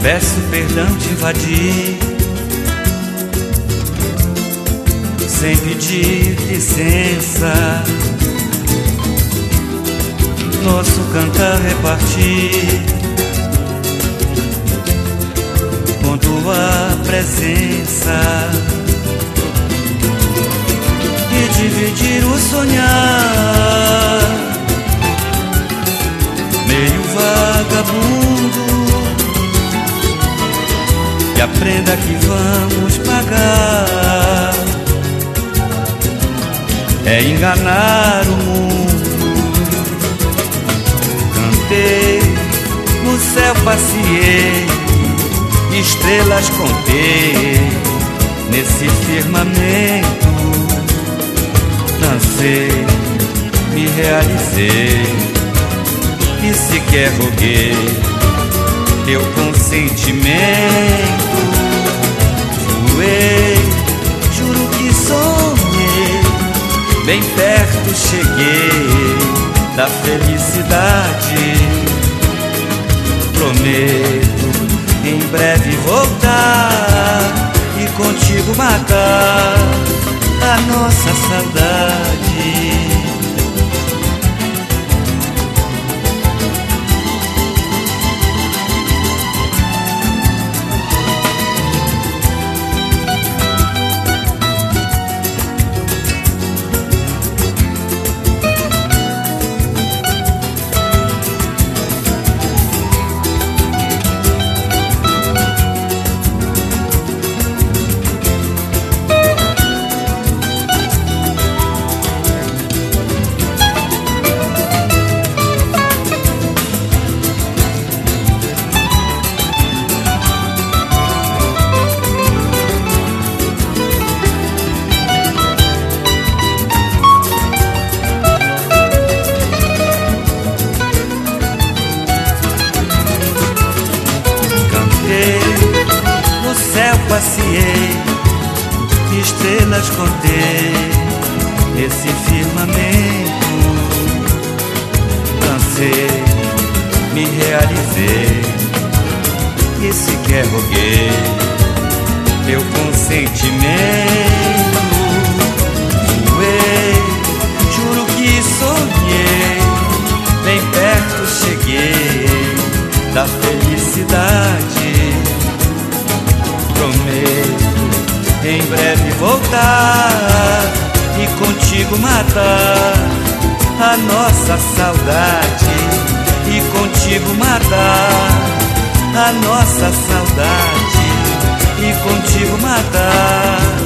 Peço perdão, te invadi sem pedir licença. Nosso cantar repartir com tua presença e dividir o sonhar, meio vagabundo. E aprenda que vamos pagar é enganar o mundo. Cantei, no céu passeei, estrelas contei, nesse firmamento dancei, me realizei e sequer roguei teu consentimento. Voei, juro que sonhei, bem perto cheguei da felicidade. Prometo em breve voltar e contigo matar a nossa saudade. No céu passeei, estrelas contei, esse firmamento dancei, me realizei e sequer roguei teu consentimento. Voei, juro que sonhei, bem perto cheguei da felicidade. Prometo em breve voltar e contigo matar a nossa saudade. E contigo matar a nossa saudade. E contigo matar